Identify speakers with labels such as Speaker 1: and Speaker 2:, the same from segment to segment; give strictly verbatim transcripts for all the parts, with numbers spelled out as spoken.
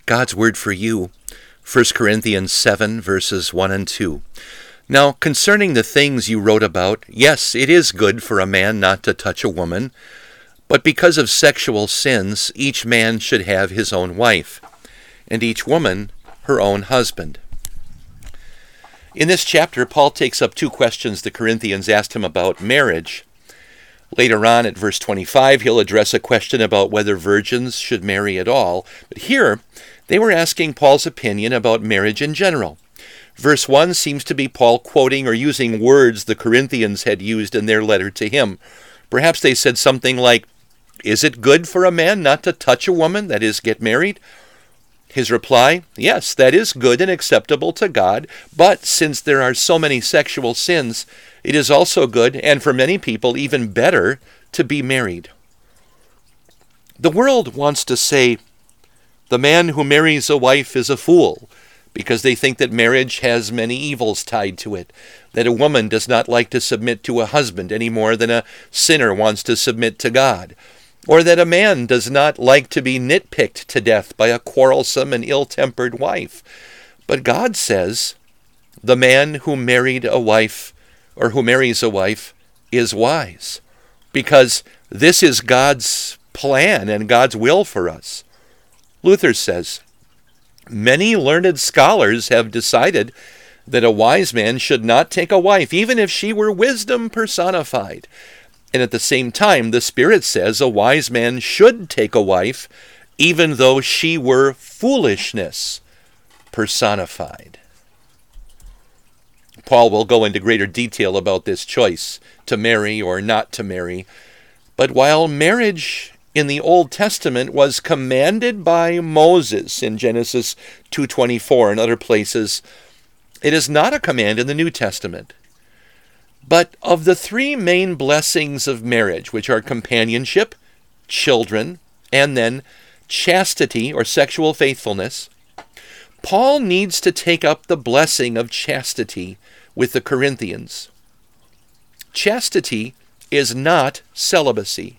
Speaker 1: God's word for you, First Corinthians seven, verses one and two. Now, concerning the things you wrote about, yes, it is good for a man not to touch a woman, but because of sexual sins, each man should have his own wife, and each woman her own husband. In this chapter, Paul takes up two questions the Corinthians asked him about marriage. Later on, at verse twenty-five, he'll address a question about whether virgins should marry at all. But here, they were asking Paul's opinion about marriage in general. Verse one seems to be Paul quoting or using words the Corinthians had used in their letter to him. Perhaps they said something like, "Is it good for a man not to touch a woman, that is, get married?" His reply, yes, that is good and acceptable to God, but since there are so many sexual sins, it is also good, and for many people even better, to be married. The world wants to say, the man who marries a wife is a fool, because they think that marriage has many evils tied to it, that a woman does not like to submit to a husband any more than a sinner wants to submit to God, or that a man does not like to be nitpicked to death by a quarrelsome and ill-tempered wife. But God says, the man who married a wife, or who marries a wife, is wise, because this is God's plan and God's will for us. Luther says, many learned scholars have decided that a wise man should not take a wife, even if she were wisdom personified. And at the same time, the Spirit says a wise man should take a wife, even though she were foolishness personified. Paul will go into greater detail about this choice, to marry or not to marry. But while marriage in the Old Testament was commanded by Moses in Genesis two twenty-four and other places, it is not a command in the New Testament. But of the three main blessings of marriage, which are companionship, children, and then chastity or sexual faithfulness, Paul needs to take up the blessing of chastity with the Corinthians. Chastity is not celibacy.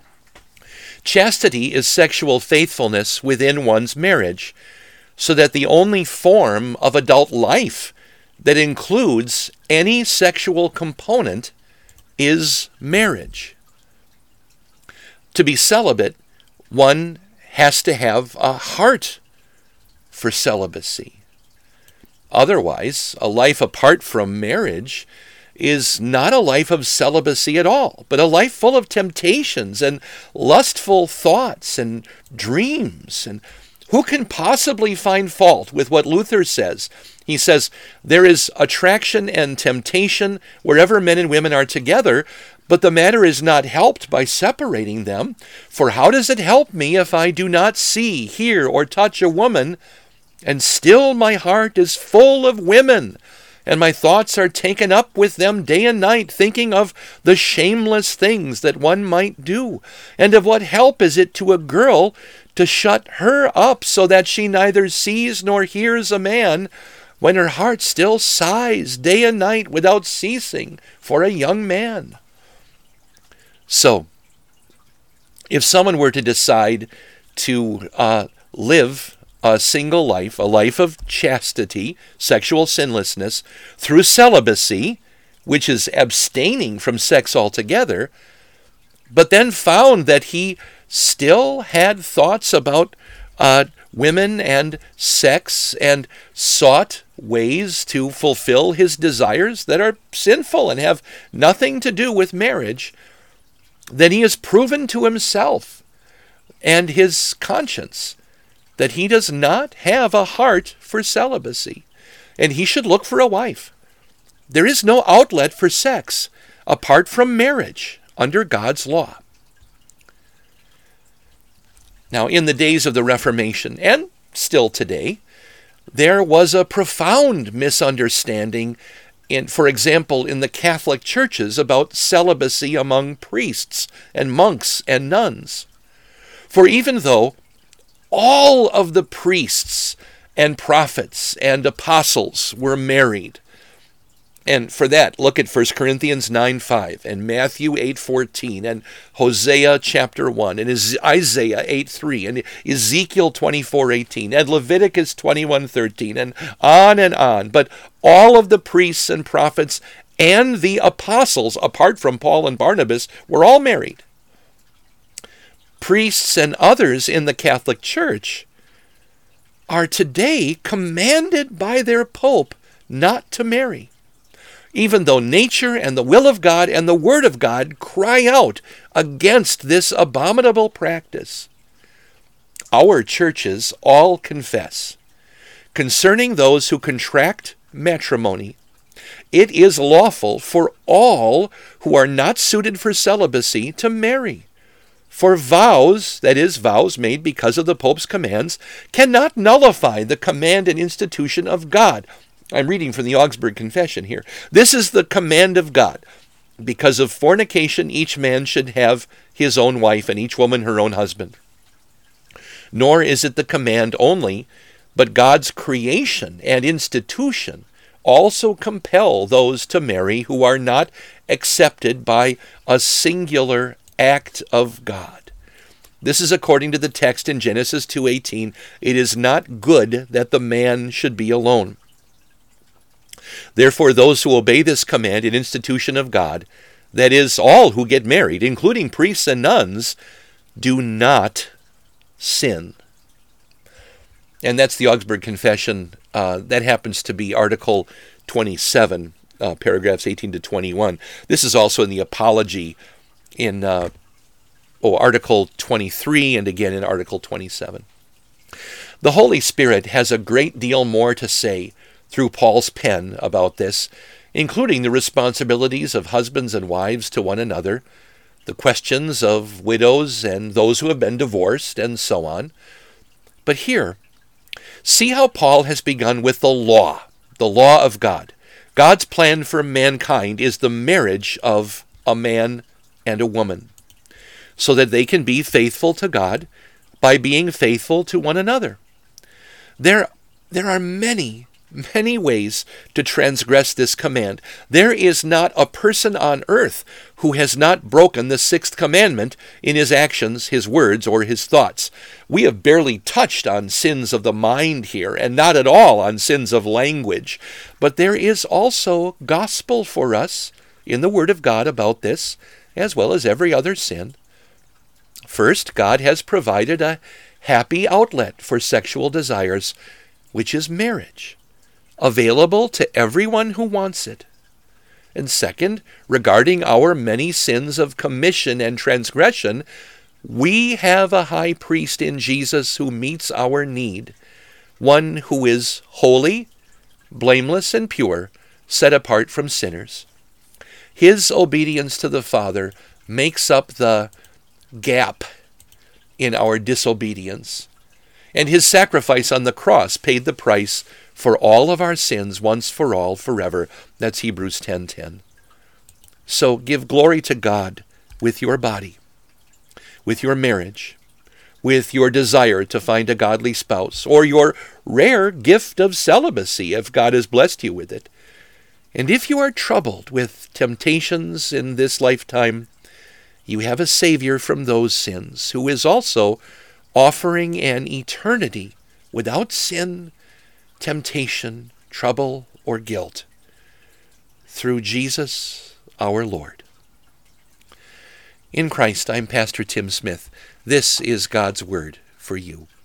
Speaker 1: Chastity is sexual faithfulness within one's marriage, so that the only form of adult life that includes any sexual component is marriage. To be celibate, one has to have a heart for celibacy. Otherwise, a life apart from marriage is not a life of celibacy at all, but a life full of temptations and lustful thoughts and dreams. And who can possibly find fault with what Luther says? He says, there is attraction and temptation wherever men and women are together, but the matter is not helped by separating them. For how does it help me if I do not see, hear, or touch a woman, and still my heart is full of women, and my thoughts are taken up with them day and night, thinking of the shameless things that one might do? And of what help is it to a girl to shut her up so that she neither sees nor hears a man, when her heart still sighs day and night without ceasing for a young man? So, if someone were to decide to uh, live a single life, a life of chastity, sexual sinlessness, through celibacy, which is abstaining from sex altogether, but then found that he still had thoughts about uh, women and sex and sought ways to fulfill his desires that are sinful and have nothing to do with marriage, then he has proven to himself and his conscience that he does not have a heart for celibacy, and he should look for a wife. There is no outlet for sex apart from marriage under God's law. Now, in the days of the Reformation, and still today, there was a profound misunderstanding, in, for example, in the Catholic churches about celibacy among priests and monks and nuns. For even though all of the priests and prophets and apostles were married, And for that, look at First Corinthians nine five and Matthew eight fourteen and Hosea chapter one and Isaiah eight three and Ezekiel twenty-four eighteen and Leviticus twenty-one thirteen and on and on. But all of the priests and prophets and the apostles, apart from Paul and Barnabas, were all married. Priests and others in the Catholic Church are today commanded by their Pope not to marry, even though nature and the will of God and the Word of God cry out against this abominable practice. Our churches all confess, concerning those who contract matrimony, it is lawful for all who are not suited for celibacy to marry. For vows, that is, vows made because of the Pope's commands, cannot nullify the command and institution of God. I'm reading from the Augsburg Confession here. This is the command of God. Because of fornication, each man should have his own wife, and each woman her own husband. Nor is it the command only, but God's creation and institution also compel those to marry who are not accepted by a singular act of God. This is according to the text in Genesis two eighteen. It is not good that the man should be alone. Therefore, those who obey this command and institution of God, that is, all who get married, including priests and nuns, do not sin. And that's the Augsburg Confession. Uh, that happens to be Article twenty-seven, uh, paragraphs eighteen to twenty-one. This is also in the Apology in uh, oh, Article twenty-three and again in Article twenty-seven. The Holy Spirit has a great deal more to say through Paul's pen about this, including the responsibilities of husbands and wives to one another, the questions of widows and those who have been divorced, and so on. But here, see how Paul has begun with the law, the law of God. God's plan for mankind is the marriage of a man and a woman, so that they can be faithful to God by being faithful to one another. There, there are many Many ways to transgress this command. There is not a person on earth who has not broken the sixth commandment in his actions, his words, or his thoughts. We have barely touched on sins of the mind here, and not at all on sins of language. But there is also gospel for us in the Word of God about this, as well as every other sin. First, God has provided a happy outlet for sexual desires, which is marriage, available to everyone who wants it. And second, regarding our many sins of commission and transgression, we have a high priest in Jesus who meets our need, one who is holy, blameless, and pure, set apart from sinners. His obedience to the Father makes up the gap in our disobedience, and his sacrifice on the cross paid the price for all of our sins once for all forever. That's Hebrews ten ten. So give glory to God with your body, with your marriage, with your desire to find a godly spouse, or your rare gift of celibacy if God has blessed you with it. And if you are troubled with temptations in this lifetime, you have a Savior from those sins, who is also offering an eternity without sin, temptation, trouble, or guilt, through Jesus our Lord. In Christ, I'm Pastor Tim Smith. This is God's Word for you.